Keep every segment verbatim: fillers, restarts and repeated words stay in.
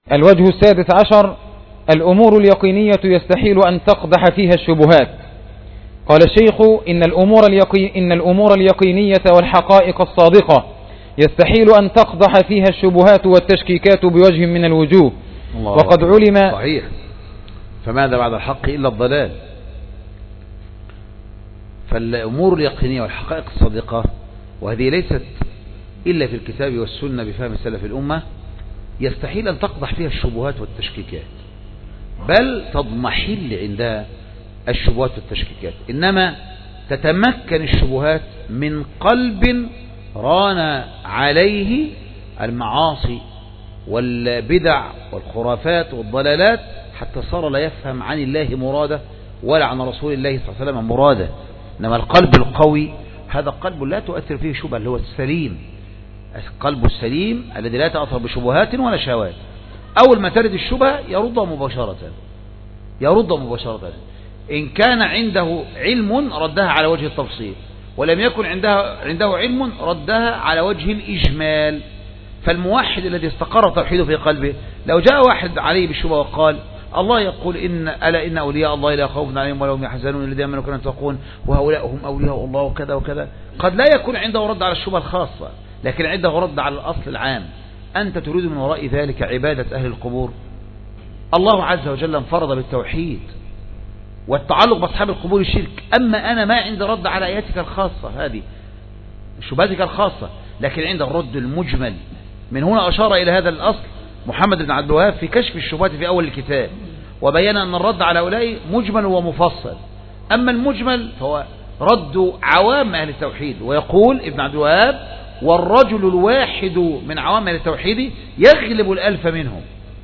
الوجه السادس عشر: الأمور اليقينية يستحيل أن تقدح فيها الشبهات. قال الشيخ: إن الأمور, اليقين إن الأمور اليقينية والحقائق الصادقة يستحيل أن تقدح فيها الشبهات والتشكيكات بوجه من الوجوه. وقد علم. صحيح. فماذا بعد الحق إلا الضلال؟ فالأمور اليقينية والحقائق الصادقة، وهذه ليست إلا في الكتاب والسنة بفهم سلف الأمة، يستحيل أن تقدح فيها الشبهات والتشكيكات، بل تضمحل عندها الشبهات والتشكيكات، إنما تتمكن الشبهات من قلب ران عليه المعاصي والبدع والخرافات والضلالات، حتى صار لا يفهم عن الله مراده ولا عن رسول الله صلى الله عليه وسلم مراده. إنما القلب القوي هذا قلب لا تؤثر فيه شبهة، اللي هو السليم، القلب السليم الذي لا تأثر بشبهات ولا شهوات. أول ما ترد الشبهة يردها مباشرة، يردها مباشرة. إن كان عنده علم ردها على وجه التفصيل، ولم يكن عندها عنده علم ردها على وجه الإجمال. فالموحد الذي استقر توحيده في قلبه، لو جاء واحد عليه بالشبهة وقال: الله يقول إن ألا إن أولياء الله لا خوف عليهم ولا هم يحزنون الذين آمنوا وكانوا يتقون وهؤلاء هم أولياء الله وكذا وكذا، قد لا يكون عنده رد على الشبهة الخاصة، لكن عنده رد على الأصل العام. أنت تريد من وراء ذلك عبادة أهل القبور؟ الله عز وجل انفرد بالتوحيد، والتعلق بأصحاب القبور الشرك. أما أنا ما عندي رد على آياتك الخاصة، هذه شبهاتك الخاصة، لكن عند الرد المجمل. من هنا أشار إلى هذا الأصل محمد بن عبد الوهاب في كشف الشبهات في أول الكتاب، وبين أن الرد على هؤلاء مجمل ومفصل. أما المجمل فهو رد عوام أهل التوحيد. ويقول ابن عبد الوهاب: والرجل الواحد من عوام أهل التوحيد يغلب الألف منهم.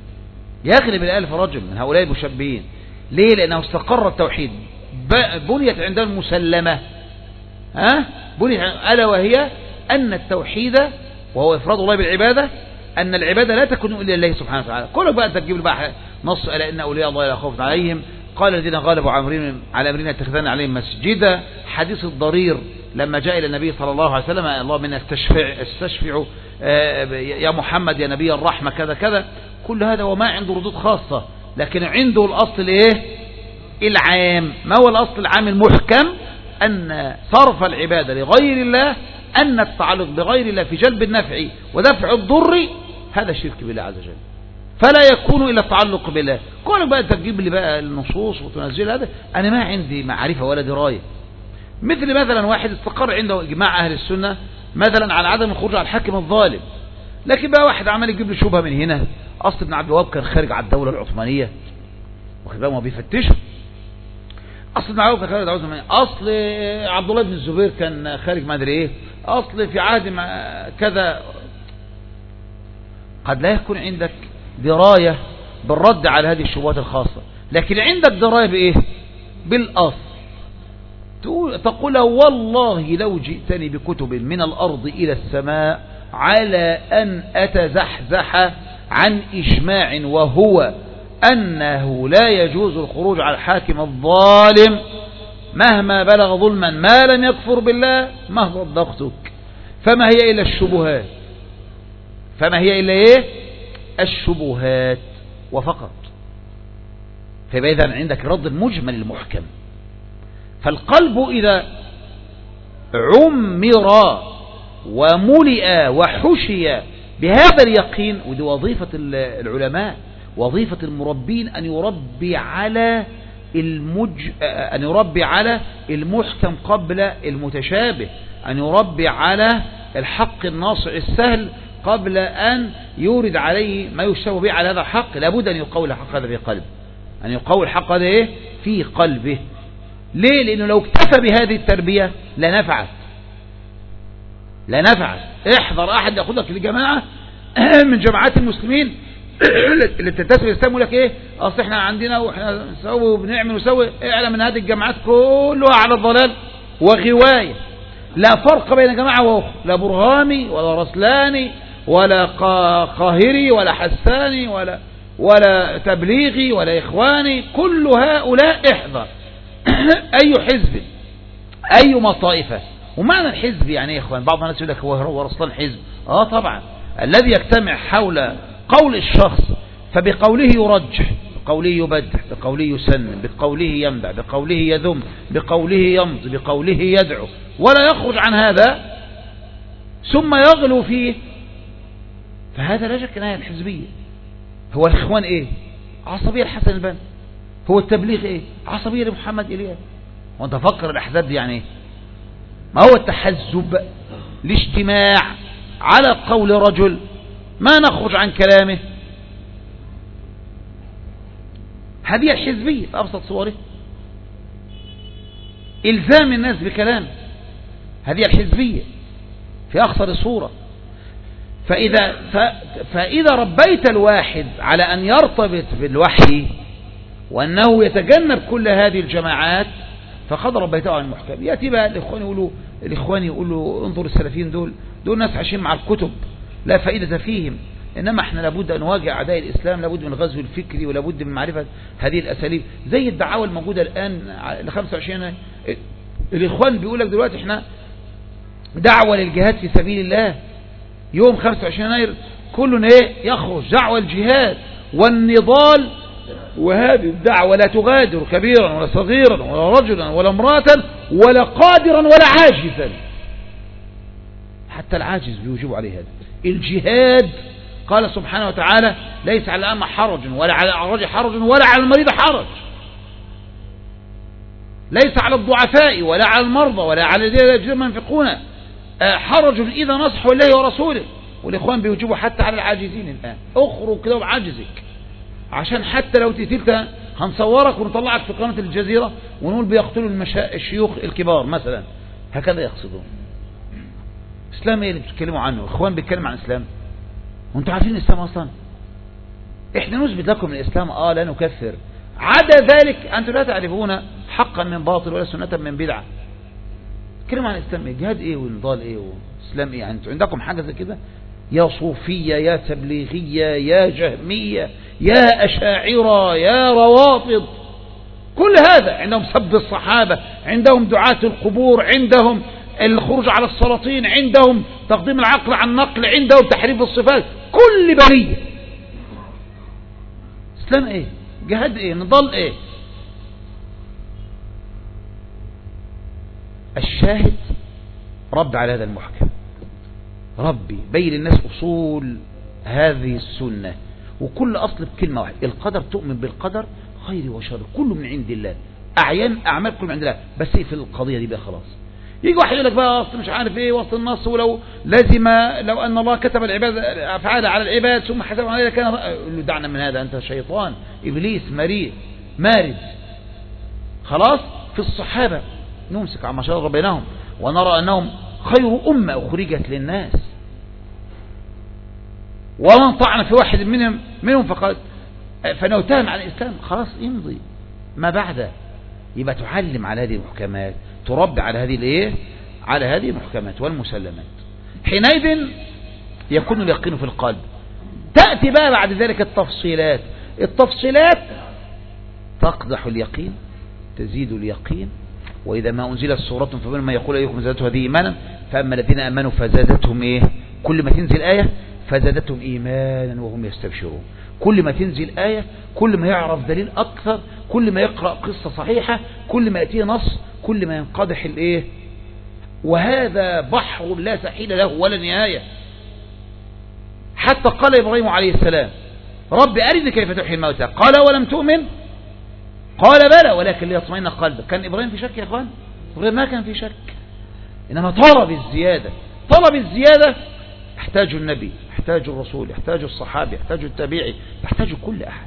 يغلب الألف رجل من هؤلاء المشبهين. ليه؟ لأنه استقر التوحيد، بنيت عندهم المسلمة، ها بنيت، ألا وهي أن التوحيد وهو إفراد الله بالعبادة، أن العبادة لا تكون إلا لله سبحانه وتعالى. كلك بقى أنت تجيب بقى نص: ألا إن أولياء الله لا خوف عليهم، قال الذين غالبوا على أمرنا اتخذنا عليهم مسجدا. حديث الضرير لما جاء إلى النبي صلى الله عليه وسلم: الله من استشفع, استشفع يا محمد يا نبي الرحمة كذا كذا. كل هذا وما عنده ردود خاصة، لكن عنده الأصل إيه؟ العام. ما هو الأصل العام المحكم؟ أن صرف العبادة لغير الله، أن التعلق بغير الله في جلب النفع ودفع الضر، هذا شرك بالله عز وجل، فلا يكون إلا التعلق بالله. كونك بقى تجيب لي بقى النصوص وتنزل هذا، أنا ما عندي معرفة ولا دراية. مثل مثلا واحد استقر عنده إجماع أهل السنة مثلا على عدم الخروج على الحاكم الظالم، لكن بقى واحد عمال يجيب لي شبهة من هنا: أصل ابن عبد الوهاب كان خارج على الدولة العثمانية، واخد بالك ما بيفتشوا. أصل ابن عبد الوهاب كان خارج على الدولة العثمانية، أصل عبد الله بن الزبير كان خارج ما أدري إيه، أصل في عهد كذا. قد لا يكون عندك دراية بالرد على هذه الشبهات الخاصة، لكن عندك دراية بإيه؟ بالأصل. تقول: والله لو جئتني بكتب من الأرض إلى السماء على أن أتزحزح عن إجماع، وهو أنه لا يجوز الخروج على الحاكم الظالم مهما بلغ ظلما ما لم يكفر بالله، ما صدقتك. فما هي إلا الشبهات، فما هي إلا إيه؟ الشبهات وفقط. فإذا عندك رد المجمل المحكم. فالقلب إذا عمر وملئ وحشي بهذا اليقين، ودي وظيفة العلماء، وظيفة المربين، أن يربي على المج... أن يربي على المحكم قبل المتشابه، أن يربي على الحق الناصع السهل قبل أن يورد عليه ما يشتبه به على هذا الحق. لابد أن يقوي الحق هذا في قلبه، أن يقوي الحق هذا إيه؟ في قلبه. ليه؟ لأنه لو اكتفى بهذه التربية لنفعت، لنفعت. احذر أحد يأخذك لجماعة من جماعات المسلمين اللي بتنتسب للإسلام يقول لك إيه؟ أصل إحنا عندنا وإحنا نسوي وبنعمل ونسوي. اعلم من هذه الجماعات كلها على الضلال وغواية، لا فرق بين جماعة وأخرى، لا برهامي ولا رسلاني ولا قاهري ولا حساني ولا ولا تبليغي ولا إخواني. كل هؤلاء احذر. أي حزب، أي طائفة. ومعنى الحزب يعني إيه يا إخوان؟ بعض الناس يقول لك هو هو رسلان حزب. آه طبعا، الذي يجتمع حول قول الشخص فبقوله يرجح، بقوله يبدح، بقوله يسنن، بقوله يمدح، بقوله يذم، بقوله يمضي، بقوله يدعو، ولا يخرج عن هذا ثم يغلو فيه، فهذا لا شك أنها الحزبية. هو الإخوان إيه؟ عصبية الحسن البنا. هو التبليغ إيه؟ عصبية لمحمد إلياس. وانت فكر الأحزاب دي يعني إيه؟ ما هو التحزب؟ الاجتماع على قول رجل ما نخرج عن كلامه. هذه الحزبية في أبسط صوره، إلزام الناس بكلامه، هذه الحزبية في أخصر صورة. فإذا, ف... فإذا ربيت الواحد على أن يرتبط بالوحي وأنه يتجنب كل هذه الجماعات فقد ربيته عن المحكم. يأتي بقى الإخوان يقولوا الإخوان يقولوا انظر السلفيين دول دول ناس عايشين مع الكتب لا فائدة فيهم، إنما احنا لابد أن نواجه أعداء الإسلام، لابد من الغزو الفكري، ولابد من معرفة هذه الأساليب. زي الدعاوى الموجودة الآن ل خمسة وعشرين الإخوان بيقول لك دلوقتي احنا دعوة للجهاد في سبيل الله. يوم خمسة وعشرين يناير كلنا ايه يخرج دعوة الجهاد والنضال، وهذه الدعوة لا تغادر كبيرا ولا صغيرا ولا رجلا ولا امرأة ولا قادرا ولا عاجزا، حتى العاجز بيوجب عليه هذا الجهاد. قال سبحانه وتعالى ليس على الأعمى حرج ولا على الأعرج حرج ولا على المريض حرج، ليس على الضعفاء ولا على المرضى ولا على الذين ينفقون حرج إذا نصحوا الله ورسوله. والإخوان بيوجبوا حتى على العاجزين الآن، اخرج كده بعجزك عشان حتى لو تقتلت هنصورك ونطلعك في قناة الجزيرة ونقول بيقتلوا المشا... الشيوخ الكبار مثلا، هكذا يقصدون. إسلام ايه اللي بتتكلموا عنه؟ إخوان بيتكلم عن إسلام وانتوا عارفين الإسلام أصلا؟ احنا نثبت لكم الإسلام اه لا نكفر، عدا ذلك أنتم لا تعرفون حقا من باطل ولا سنة من بدعة. تكلموا عن الإسلام ايه؟ جهاد ايه ونضال ايه وإسلام ايه؟ يعني انتوا عندكم حاجة زي كده؟ يا صوفية يا تبليغية يا جهمية يا أشاعرة يا روافض، كل هذا عندهم سب الصحابة، عندهم دعاة القبور، عندهم الخروج على السلاطين، عندهم تقديم العقل عن النقل، عندهم تحريف الصفات، كل بلية. اسلام ايه؟ جهاد ايه؟ نضال ايه؟ الشاهد رد على هذا المحكم، ربي بين للناس أصول هذه السنة، وكل أصل بكلمة واحدة: القدر، تؤمن بالقدر خير وشر كله من عند الله، أعيان أعمال كله من عند الله. بس إيه في القضية دي بقى؟ خلاص يجي واحد يقول لك بقى أصل مش عارف إيه وسط النص، ولو لازم لو أن الله كتب العباد أفعال على العباد ثم حسبهم عليها كان، يقول له دعنا من هذا، أنت شيطان إبليس مريء مارد. خلاص في الصحابة نمسك عما شرع بينهم ونرى أنهم خير أمة أخرجت للناس، ومن طعن في واحد منهم منهم فقد فنوتهم عن الإسلام، خلاص يمضي ما بعده. يبقى تعلم على هذه المحكمات، تربي على هذه الايه، على هذه المحكمات والمسلمات، حينئذ يكون اليقين في القلب. تأتي بقى بعد ذلك التفصيلات. التفصيلات تقدح اليقين، تزيد اليقين. وإذا ما أنزلت سورة فمنهم من يقول أيكم زادته هذه إيمانا فأما الذين آمنوا فزادتهم إيه، كل ما تنزل آية فزادتهم إيمانا وهم يستبشرون. كل ما تنزل آية، كل ما يعرف دليل أكثر، كل ما يقرأ قصة صحيحة، كل ما يأتيه نص، كل ما ينقدح الإيه. وهذا بحر لا ساحل له ولا نهاية. حتى قال إبراهيم عليه السلام: رب أرني كيف تحيي الموتى، قال ولم تؤمن، قال بلى ولكن ليطمئن قلبك. كان إبراهيم في شك يا أخوان؟ إبراهيم ما كان في شك، إنما طلب الزيادة. طلب الزيادة يحتاج النبي، يحتاج الرسول، يحتاج الصحابي، يحتاج التابعي، يحتاج كل أحد.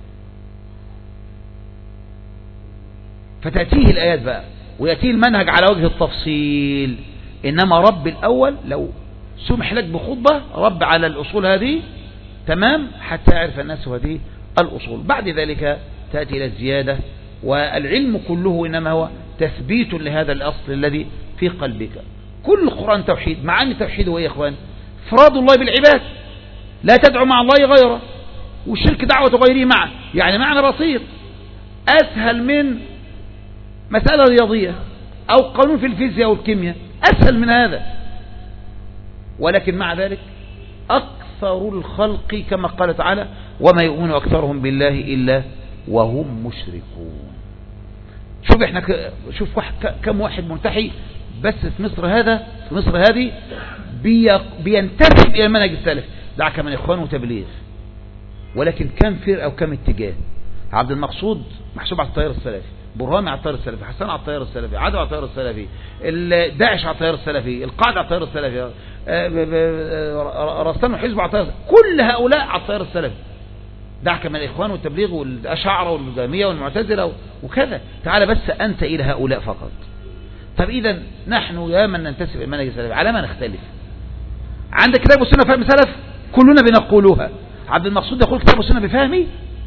فتأتيه الآيات بقى ويأتيه المنهج على وجه التفصيل. إنما رب الأول لو سمح لك بخطبة رب على الأصول هذه تمام حتى يعرف الناس هذه الأصول. بعد ذلك تأتي إلى الزيادة، والعلم كله إنما هو تثبيت لهذا الأصل الذي في قلبك. كل القرآن توحيد. معاني التوحيد هو يا إخوان إفراد الله بالعباد، لا تدعو مع الله غيره، والشرك دعوة غيره معه. يعني معنى بسيط أسهل من مسألة رياضية أو قانون في الفيزياء والكيمياء، أسهل من هذا. ولكن مع ذلك أكثر الخلق كما قال تعالى وما يؤمن أكثرهم بالله إلا وهم مشركون. شوف احنا ك... شوف واحد ك... كم واحد ملتحي بس في مصر هذا في مصر هذه بي... بينتسب إلى المنهج السلفي. دعك من إخوان وتبليغ، ولكن كم فرقة أو كم اتجاه. عبد المقصود محسوب على التيار السلفي، برهامي على التيار السلفي، حسان على التيار السلفي، عدو على التيار السلفي، داعش على التيار السلفي، القاعدة على التيار السلفي، رستان وحزب على التيار السلفي. كل هؤلاء على التيار السلفي. دعك من الإخوان والتبليغ والأشاعرة والجهمية والمعتزلة وكذا. تعال بس أنت إلى هؤلاء فقط. طب إذا نحن يا من ننتسب إلى المنهج السلفي على ما نختلف؟ عندك كتاب والسنة فهم سلف كلنا بنقولها. عبد المقصود يقول كتاب والسنة بفهمي،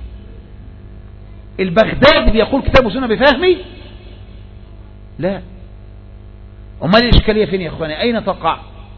البغدادي بيقول كتاب والسنة بفهمي. لا. امال الاشكاليه فين يا اخواني؟ اين تقع؟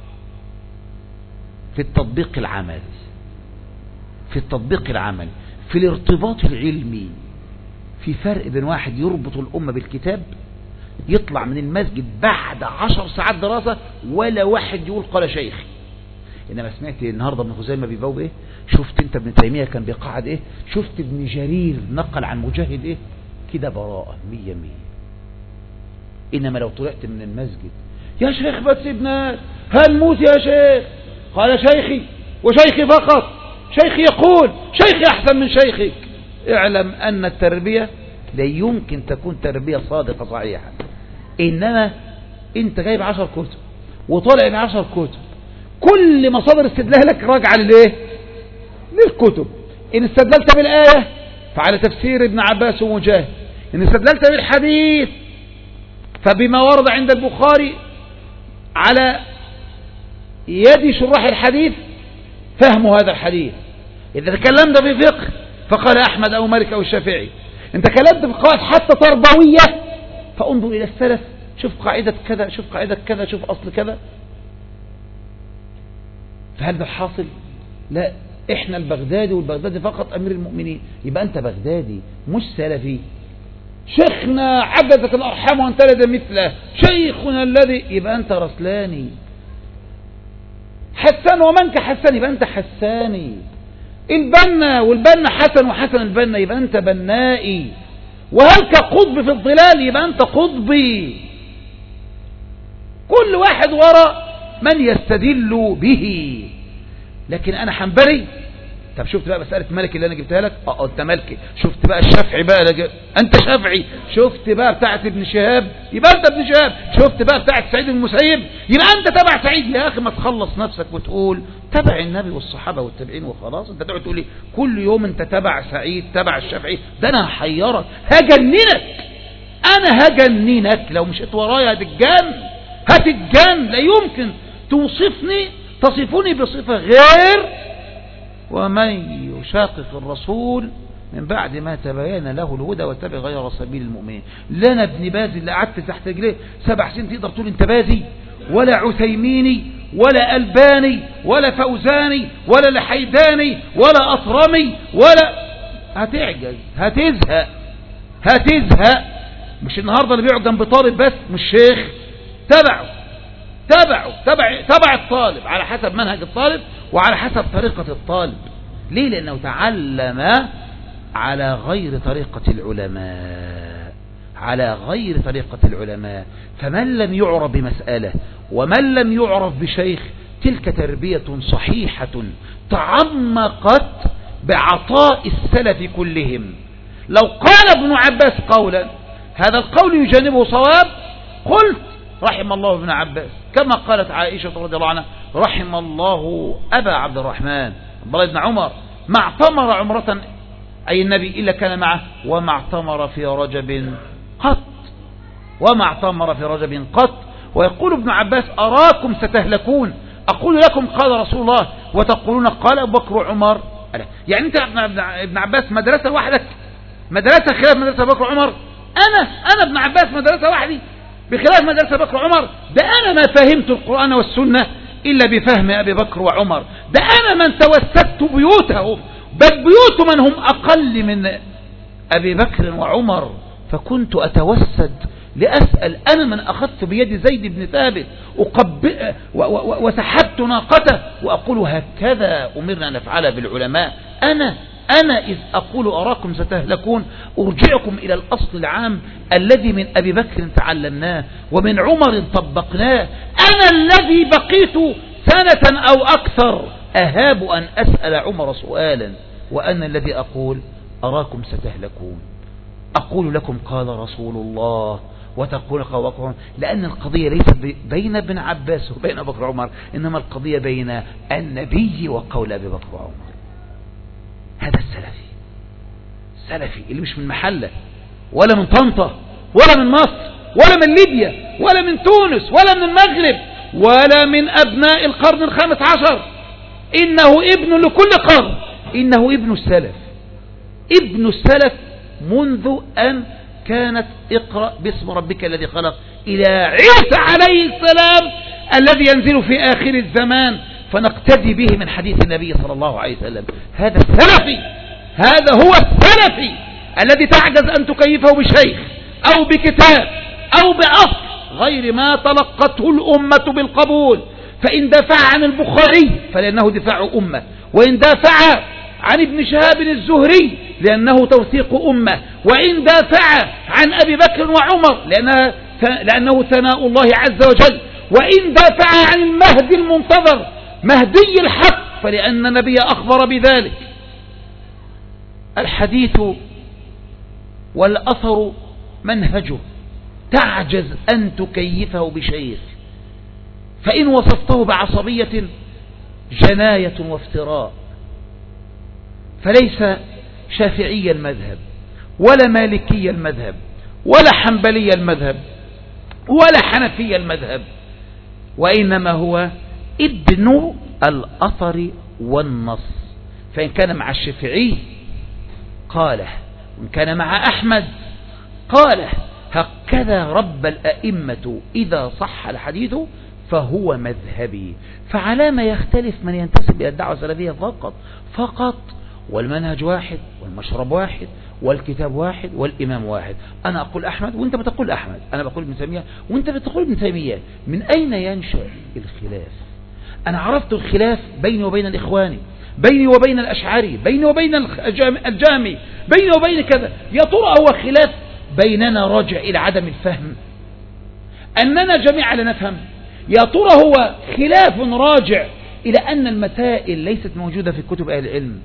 في التطبيق العملي، في التطبيق العملي في الارتباط العلمي. في فرق بين واحد يربط الامه بالكتاب يطلع من المسجد بعد عشر ساعات دراسه ولا واحد يقول قال شيخي. انما سمعت النهارده ابن خزيمه بيبوب ايه؟ شفت انت ابن تيميه كان بيقعد ايه؟ شفت ابن جرير نقل عن مجاهد ايه؟ كده براءه مية مية. انما لو طلعت من المسجد يا شيخ بس ابن هنموت يا شيخ، قال شيخي وشيخي فقط، شيخي يقول شيخي احسن من شيخك. اعلم ان التربيه لا يمكن تكون تربيه صادقه صحيحه. انما انت جايب عشر كتب وطالع من عشر كتب، كل مصادر استدلالك راجعه للايه؟ للكتب. ان استدللت بالايه فعلى تفسير ابن عباس ومجاهد، ان استدللت بالحديث فبما ورد عند البخاري على يد شراح الحديث فهم هذا الحديث. إذا تكلمت في فقه فقال أحمد أو مالك أو الشافعي. إن تكلمت في قواعد حتى تربوية فانظر إلى السلف، شوف قاعدة كذا، شوف قاعدة كذا، شوف أصل كذا. فهل ده الحاصل؟ لا. إحنا البغدادي والبغدادي فقط أمير المؤمنين. يبقى أنت بغدادي مش سلفي. شيخنا عجزت الأرحام وأن تلد مثله، شيخنا الذي، يبقى أنت رسلاني. حسان ومن كحسان، يبقى أنت حساني. البنا والبنا حسن وحسن البنا، يبقى أنت بنائي. وهل كقطب في الظلال، يبقى أنت قطبي. كل واحد وراء من يستدل به. لكن أنا حنبلي. طب شفت بقى مسألة مالك اللي أنا جبتها لك؟ اه أنت مالكي. شفت بقى الشافعي بقى لج... أنت شافعي. شفت بقى بتاعت ابن شهاب، يبقى أنت ابن شهاب. شفت بقى بتاعت سعيد بن المسيب، يبقى أنت تبع سعيد. يا أخي ما تخلص نفسك وتقول تبع النبي والصحابة والتابعين وخلاص. أنت تقعد تقول لي كل يوم أنت تبع سعيد تبع الشافعي، ده أنا هحيرك هجننك. أنا هجننك لو مشيت ورايا هتتجن هتتجن. لا يمكن توصفني تصفني بصفة غير ومن يشاقق الرسول من بعد ما تبين له الهدى واتبع غير سبيل المؤمنين. لنا ابن باز اللي قعدت تحت رجليه سبع سنين تقدر تقول انت بازي؟ ولا عثيميني ولا ألباني ولا فوزاني ولا لحيداني ولا أطرمي ولا. هتعجز هتزهق هتزهق. مش النهاردة اللي بيقعد جنب طالب بس مش شيخ، تبعه تبعه تبع تبع الطالب على حسب منهج الطالب وعلى حسب طريقة الطالب. ليه؟ لأنه تعلم على غير طريقة العلماء، على غير طريقة العلماء. فمن لم يعرف بمسألة ومن لم يعرف بشيخ تلك تربية صحيحة تعمقت بعطاء السلف كلهم. لو قال ابن عباس قولا هذا القول يجانبه صواب قلت رحم الله ابن عباس، كما قالت عائشة رضي الله عنها رحم الله أبا عبد الرحمن عبد الله بن عمر ما اعتمر عمرة أي النبي إلا كان معه وما اعتمر في رجب قط وما اعتمر في رجب قط. ويقول ابن عباس أراكم ستهلكون، أقول لكم قال رسول الله وتقولون قال أبو بكر وعمر. يعني أنت ابن عباس مدرسة وحدك، مدرسة خلاف مدرسة أبو بكر وعمر. أنا أنا ابن عباس مدرسة وحدي بخلاف مدرسة بكر وعمر. ده أنا ما فهمت القرآن والسنة إلا بفهم أبي بكر وعمر. ده أنا من توسدت بيوتهم، بل بيوت من هم أقل من أبي بكر وعمر. فكنت أتوسد لأسأل أنا من أخذت بيد زيد بن ثابت وسحبت ناقته وأقول هكذا أمرنا نفعل بالعلماء. أنا أنا إذ أقول أراكم ستهلكون أرجعكم إلى الأصل العام الذي من أبي بكر تعلمناه ومن عمر طبقناه. أنا الذي بقيت سنة أو أكثر أهاب أن أسأل عمر سؤالا وأنا الذي أقول أراكم ستهلكون. أقول لكم قال رسول الله وتقول قوقهم، لأن القضية ليست بين ابن عباس وبين أبي بكر وعمر، إنما القضية بين النبي وقول أبي بكر وعمر. هذا السلفي، السلفي اللي مش من محلة ولا من طنطا ولا من مصر ولا من ليبيا ولا من تونس ولا من المغرب ولا من أبناء القرن الخامس عشر، إنه ابن لكل قرن، إنه ابن السلف، ابن السلف منذ أن كانت اقرأ باسم ربك الذي خلق إلى عيسى عليه السلام الذي ينزل في آخر الزمان فنقتدي به من حديث النبي صلى الله عليه وسلم. هذا السلفي، هذا هو السلفي الذي تعجز أن تكيفه بشيخ أو بكتاب أو بأصل غير ما تلقته الأمة بالقبول. فإن دافع عن البخاري فلأنه دفاع أمة، وإن دافع عن ابن شهاب الزهري لأنه توثيق أمة، وإن دافع عن أبي بكر وعمر لأنه, لأنه ثناء الله عز وجل، وإن دافع عن المهدي المنتظر مهدي الحق فلأن النبي أخبر بذلك. الحديث والأثر منهجه، تعجز أن تكيفه بشيخ، فإن وصفته بعصبية جناية وافتراء. فليس شافعي المذهب ولا مالكي المذهب ولا حنبلي المذهب ولا حنفي المذهب، وإنما هو ابن الأثر والنص. فإن كان مع الشافعي قاله، وإن كان مع أحمد قاله. هكذا رب الأئمة إذا صح الحديث فهو مذهبي. فعلى ما يختلف من ينتسب إلى الدعوة السلفية فقط فقط، والمنهج واحد والمشرب واحد والكتاب واحد والإمام واحد. أنا أقول أحمد وأنت بتقول أحمد، أنا بقول ابن تيمية وأنت بتقول ابن تيمية. من أين ينشأ الخلاف؟ أنا عرفت الخلاف بيني وبين الإخواني، بيني وبين الأشعري، بيني وبين الجامي، بيني وبين كذا. يا ترى هو خلاف بيننا راجع إلى عدم الفهم أننا جميعا لا نفهم؟ يا ترى هو خلاف راجع إلى أن المسائل ليست موجودة في كتب أهل العلم؟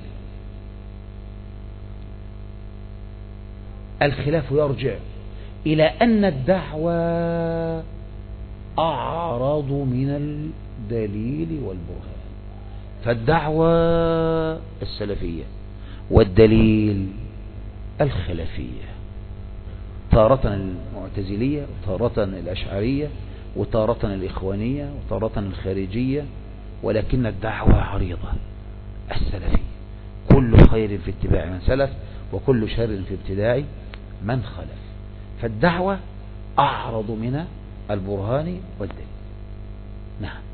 الخلاف يرجع إلى أن الدعوة أعرض من الدليل والبرهان. فالدعوة السلفية والدليل الخلفية، تارة المعتزلية وتارة الأشعرية وتارة الإخوانية وتارة الخارجية، ولكن الدعوة عريضة السلفية. كل خير في اتباع من سلف وكل شر في ابتداع من خلف. فالدعوة أعرض من البرهان والدليل. نعم.